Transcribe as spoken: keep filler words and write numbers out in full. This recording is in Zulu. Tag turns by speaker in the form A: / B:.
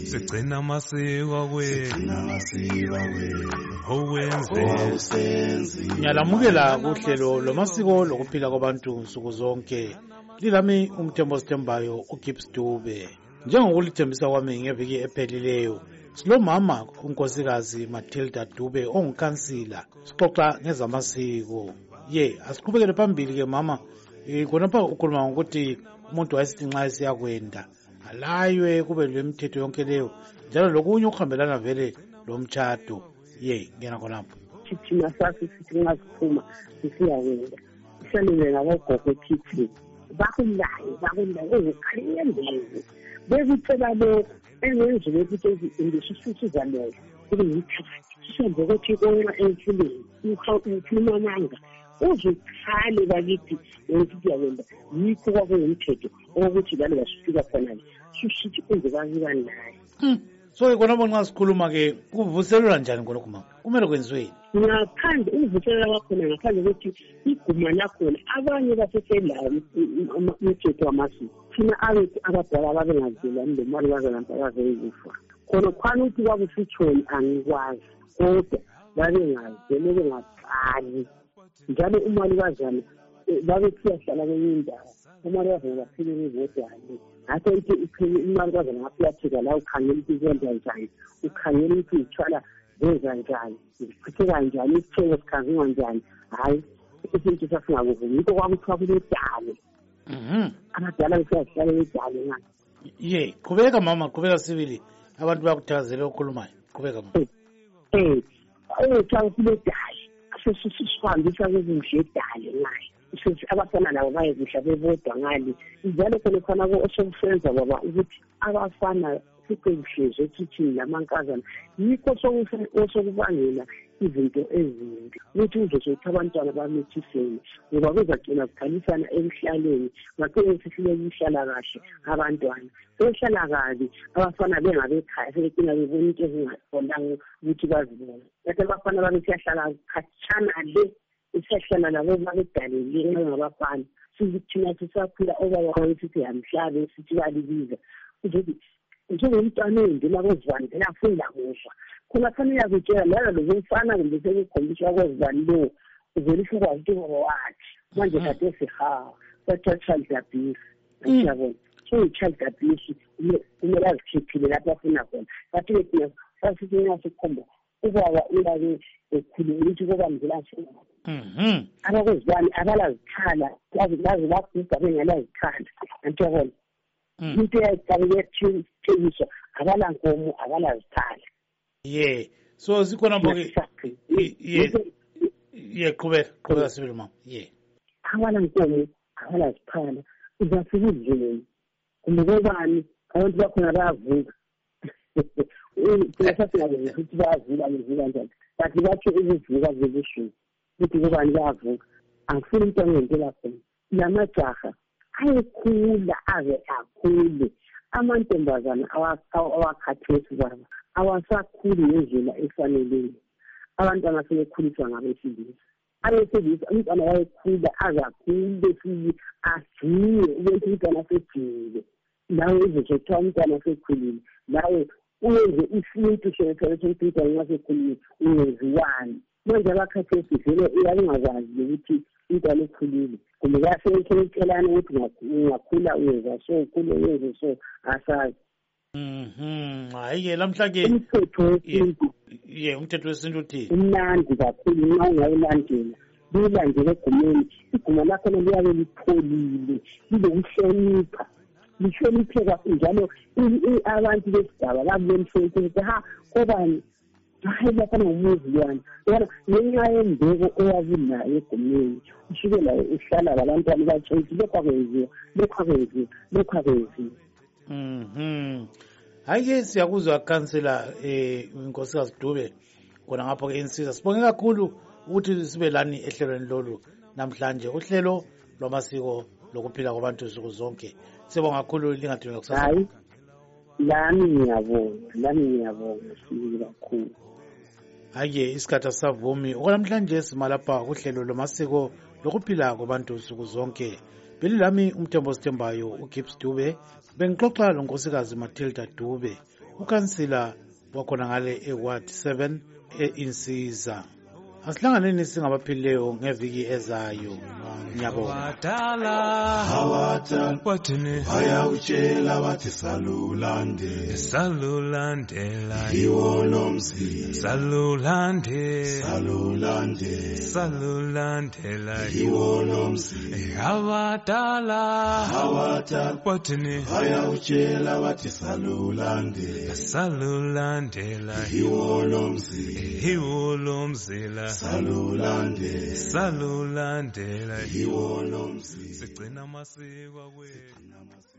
A: sigcina amasiko wethu owenze
B: ngiyalamukela kuhlelo lomasiko lokuphila kwabantu nsuku zonke lilami umthembo sithembayo uGibbs Dube. Njengokulithembisa kwami ngeviki ephelileyo silomama unkosikazi Matilda Dube ongukhansila sixoxa ngezamasiko. Ye asiqhubekele phambili ke mama, khonapha ukhuluma ngokuthi umuntu wayesithi nxa esiyakwenda alaywe kube lemithetho yonke leyo njalo lokunye okuhambelana vele lomtshado. Ye ngena khonapho
C: thina sasi sithi nxa siphuma sisiyakwenda sihlangene nabogogo ekhithini bakulaye bakulaye ezikhaliyendezi bekutshela lo engenzile ukuthi indisisuza leyo kube yithathi sihambe ukuthi konxa emfuleni ukhuluma amanga uzukhale bakithi yonke yikho kwakuyumthetho ukuthi lalo basifika khona sushithi kunze bakibani naye.
B: So khonapho nxa sikhuluma ke kuvuselelwa njani khonokho mama, kumele kwenziweni?
C: Ngaphandle uvuselela wakhona ngaphandle ukuthi iguma lakhona abanye baseselayo umthetho wamasiko thina abethi abadala babengazilani lemali bazalampa bazeyifa khona khwana ukuthi kwakusitshoni angikwazi kodwa babengazele bengaqali njalo umali bazana babesiyahlala kwenye indawo umali bazana baphile bezodwane ngathi ukuthi imali bazana ngaphiyatheka la ukhangela ukuthi kwenza njani ukhangela ukuthi ithwala zenza njani zichitheka njani isitheko sikhanziwa njani hayi isinto sasingakuvumi yikho kwakuthiwa kunedale abadala besiyahlala bedale ngani.
B: Ye qhubeka mama, qhubeka sibili abantu bayakuthakazela okhulumayo, qhubeka mama.
C: Eh ayethiwa kunedale sesisihambisa kwezinhle edale ngayo abafana labo bayekuhla bebodwa ngali njalo khona khona osokusenza baba ukuthi abafana sikuhleze ekithini lamankazana yikho sokubangela izinto ezimbi ukuthi uzothi abantwana bamithiseni ngoba bezagcina kukhalisana emhlaleni ngakho sifile ukuhlala kahle abantwana behlala kabi abafana bengabekhaya sebecina bebona into ezingaqondanga ukuthi bazibone kanti abafana babe siyahlala khatshana le isihlala labo babedalele ngabafana sizithina sisaphila obaba bayithi yamhlabe sithi balibiza ukuthi njengomntwana endima kozivandela afunda kufa khona fanele yakutshela lana lomfana kumbe sekukhombiswa kozivani lo uvelisa ukwazi ukuthi ngoba wathi manje kade siha sa-child abuse ngiyabona so i-child abuse kumele azikhiphile lapho afuna khona kathi-ke thina sasithi nxa sikhomba ubaba uyake ekhuluma ukuthi kobamzela
B: Mhm.
C: abakozivani abalazikhala baze bagubha bengelazikhala antiyabona into yayithabekethengiswa abalankomo abalazikhala.
B: Ye so sikhonapho ke ye ye qhubeka qhubeka sibili mama. Ye
C: abalankomo abalazikhala uzafika udleni kumbe kobani abantu bakhona bayavuka kuyasasingabe ukuthi bayavuka bevuka njani bathi batsho ukuvuka zebusuku ukuthi kobani bayavuka angifuni into angentela khona namajaha ayekhula aze akhule amantombazana awakhathesi baba awasakhuli ngendlela efaneleyo abantwana sebekhuliswa ngabesilisa abesilisa umntwana wayekhula aze akhule futhi ajiye ukuthi umntwana sejile nawe uzokuthiwa umntwana sekhulile nawe uyenze isintu sokuthola ukuthi umntwana nxa sekhulile uyenziwani manje abakhathesi vele uyangakwazi ukuthi umntwana ekhulile kumbe bayasekelana ukuthi ungakhula uyenza so ukhule uyenze so asazi.
B: Mhm. Hayi-ke lamhla-ke
C: umthetho wesintu
B: ye umthetho wesintu uthini
C: umnandi kakhulu nxa ungawulandela liwulandele egumeni iguma lakhona liyabe lipholile lilokuhlonipha lihloniphe kakhulu njalo abantu besigaba babemhloniphe ukuthi ha kobani hayi laphana ngumuzi lwana yona ngenxa yembeko eyabinayo egumeni usuke layo uhlala labantwana batshontshe lokhu akwenziwa lokhu akwenziwa lokhu akwenziwa.
B: Mhm. Hayi-ke siyakuzwa kansela eh unkosikazi Dube khona ngapho-ke insizwa. Sibonge kakhulu ukuthi sibe lani ehlelweni lolu namhlanje uhlelo lwamasiko lokuphila kwabantu nsuku zonke. Sibonga kakhulu lingadinga kusasa.
C: Hayi lami ngiyabonga lami ngiyabonga sibili kakhulu.
B: Hayi isikhathi asavumi okwamhlanje simalapha kuhlelo lomasiko lokuphila kwabantu nsuku zonke. Belilami umthembo sithembayo uGibbs Dube bengixoxa lonkosikazi Matilda Dube ukansila wakhona ngale eWard seven e-Insiza. Asihlanganeni singabaphilileyo ngeviki ezayo. Ngiyabonga.
A: Hawata watene bayawutshela bathi salulande salulandela iwolo mzi salulande salulande salulandela iwolo mzi abadala hawata watene bayawutshela bathi salulande salulandela iwolo mzi iwolo mzila salulande salulandela iwolo mzi sigcina amasiko wethu.